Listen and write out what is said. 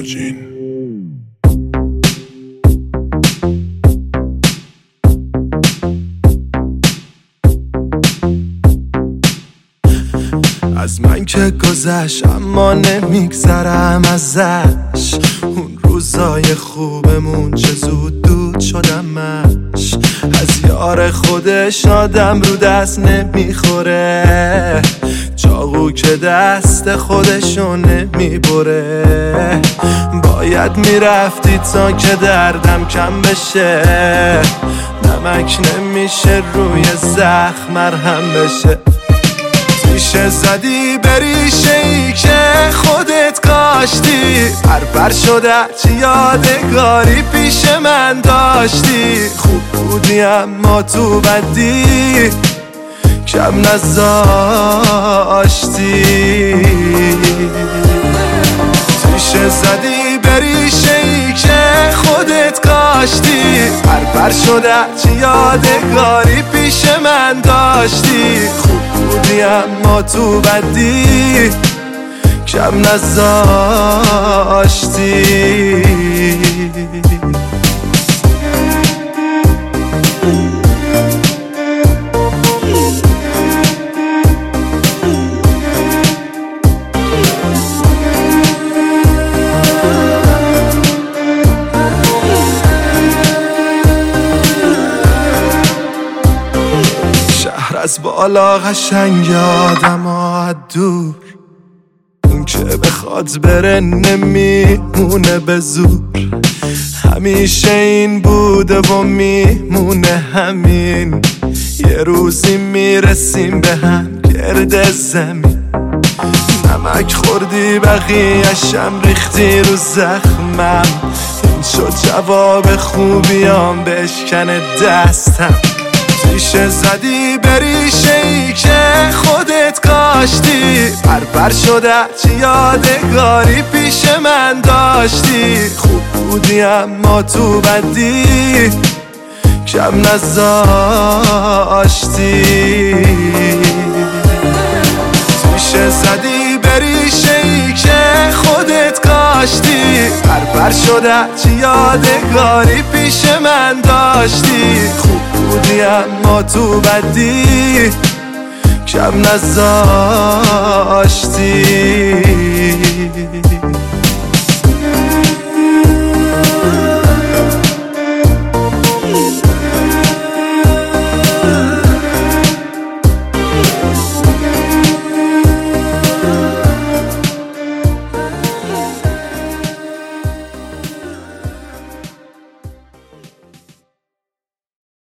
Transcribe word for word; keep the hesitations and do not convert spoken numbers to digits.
دوجین. از من که گذشت اما نمیگذرم ازش، اون روزای خوبمون چه زود دود شدمش. از یار خودش آدم رو دست نمیخوره، چاقو که دست خودشو نمیبره. باید میرفتی تا که دردم کم بشه، نمک نمیشه روی زخم مرهم بشه. ریشه زدی به ریشه ای که خودت کاشتی، پرپر شده چه یادگاری پیش من داشتی. خوب بودی اما تو بدی کم نذاشتی. ریشه زدی به ریشه ای که خودت کاشتی، پرپر شده چه یادگاری پیش من داشتی. خوب بودی اما تو بدی کم نذاشتی. از بالا قشنگ آدم ها دور، اون که بخواد بره نمیمونه به زور. همیشه این بوده و میمونه همین، یه روزی میرسیم به هم گرد زمین. نمک خوردی بقیه‌شم ریختی رو زخمم، این شد جواب خوبیام بشکن دستم. ریشه زدی به ریشه ای که خودت کاشتی، پرپر شده چه یادگاری پیش من داشتی. خوب بودی اما تو بدی کم نذاشتی. ریشه زدی به ریشه ای که خودت کاشتی، پرپر شده چه یادگاری پیش من داشتی. خوب بودی اما تو بدی کم نذاشتی.